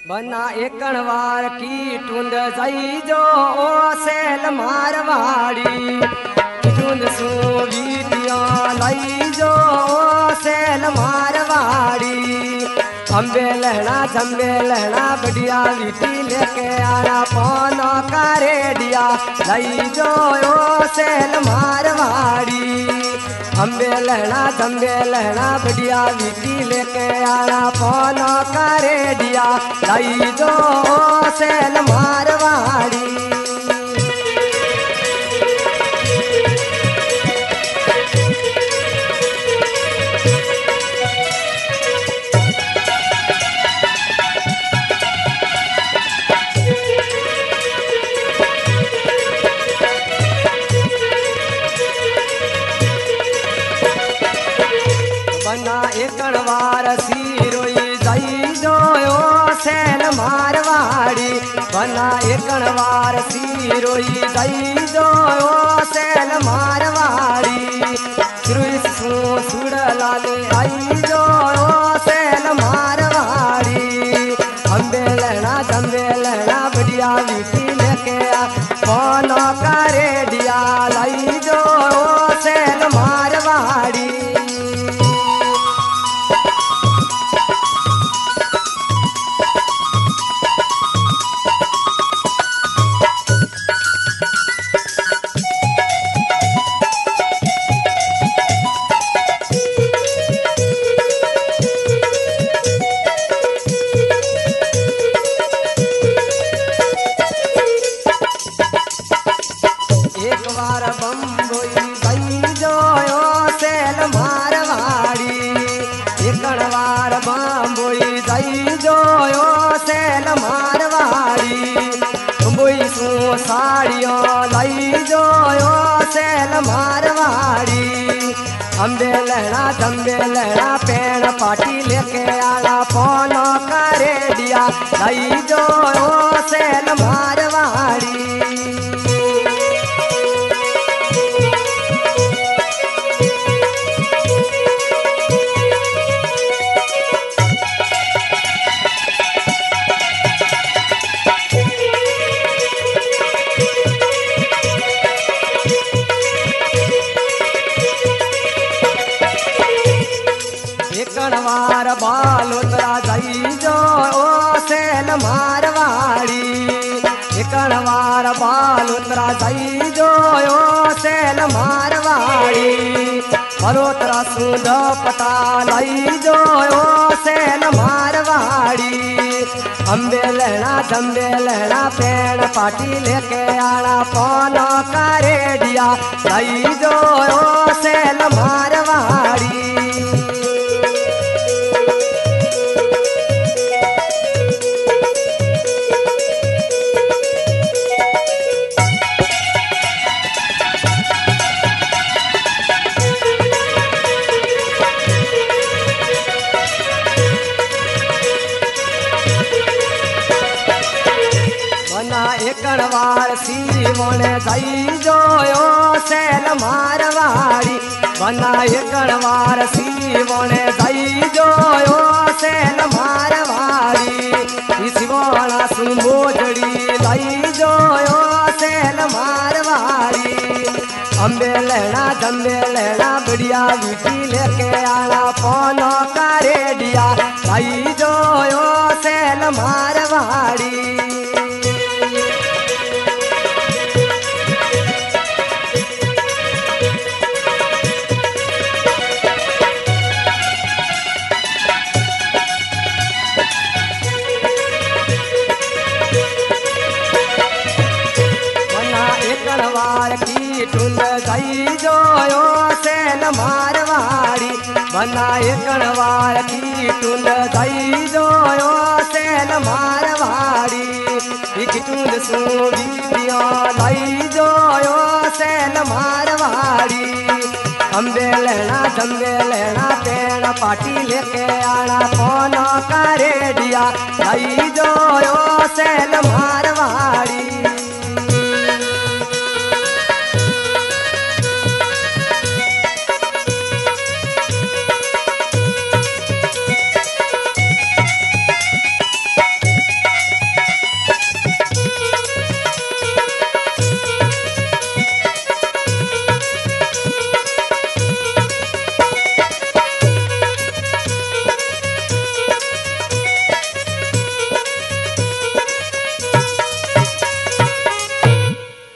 बना एकणवार की टूंद जाई जो ओ सेल मारवाड़ी टूंद सू वीटिया लाई जो ओ सेल मारवाड़ी अंबे लहना बढ़िया वीटी लेके आना पौनो का रेडिया लाई जो ओ सेल मारवाड़ी अंबे लहना बढ़िया वीटी लेके आना पौनो का रेडिया लाई जो ओ सेल मारवाड़ी बना एकणवार सिरोई जाई जो ओ सेल मारवाड़ी बना एकणवार सिरोई जाई जो ओ सेल मारवाड़ी सिरोई सू सुड़ला ले आई जो ओ सेल मारवाड़ी अंबे लहना बढ़िया वीटी लेके पौनो का रेडिया लाई जो ओ सेल मारवाड़ी एक बार बम्बई गई जो ओ सेल मारवाड़ी एकणवार बम्बई गई जो ओ सेल मारवाड़ी बम्बई सू साड़ियों लाई जो ओ सेल मारवाड़ी अंबे लहना पेड़ पाटी लेके आना पौनो का रेडिया लाई जो ओ सेल मारवाड़ी एकणवार बालोतरा जाई जो ओ सेल मारवाड़ी एकणवार बालोतरा जाई जो ओ सेल मारवाड़ी बलोतरा सूंद पटा लाई जो ओ सेल मारवाड़ी अंबे लहना पेड़ पाटी लेके आना पौनो का रेडिया लाई जो ओ सेल मारवाड़ी बना एकणवार सीवण जाई जो ओ सेल मारवाड़ी बना एकणवार सीवण जाई जो ओ सेल मारवाड़ी सिवण सू मोजड़ी लाई जो ओ सेल मारवाड़ी अंबे लहना बढ़िया वीटी लेके आना पौनो का रेडिया लाई जो ओ सेल मारवाड़ी एकणवार की टूंद जाई जो ओ सेल मारवाड़ी बना एकणवार की टूंद जाई जो ओ सेल मारवाड़ी एक टूंद सू वीटिया लाई जो ओ सेल मारवाड़ी अंबे लहना पेड़ पाटी लेके आना पौनो का रेडिया लाई जो ओ सेल मार